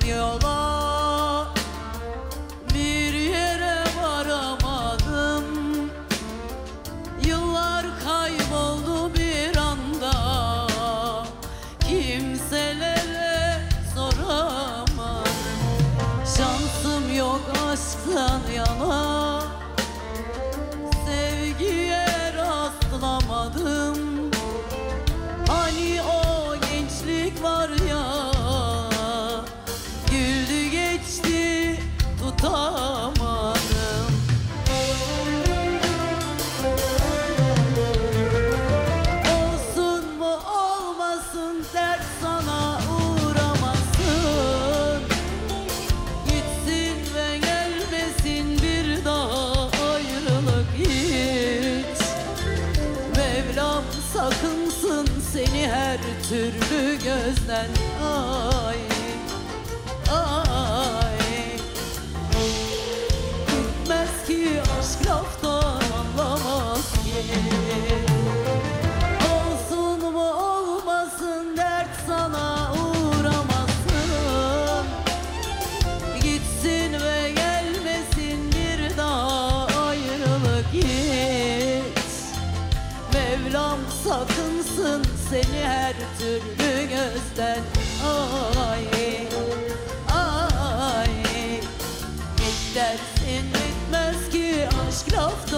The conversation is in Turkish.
yola, bir yere varamadım. Yıllar kayboldu bir anda, kimselere soramadım. Şansım yok aşktan yana, sevgiye rastlamadım. Hani o gençlik var ya, güldü geçti tutamadım. Olsun mu olmasın dert sana uğramasın. Gitsin ve gelmesin bir daha ayrılık hiç. Mevlam sakınsın seni her türlü gözden. Ay, ay. Bitmez ki aşk laftan anlamaz ki. Olsun mu olmasın dert sana uğramasın. Gitsin ve gelmesin bir daha ayrılık hiç. Mevlam sakınsın seni her türlü gözden. Ay, ay. Git dersin bitmez ki aşk laftan.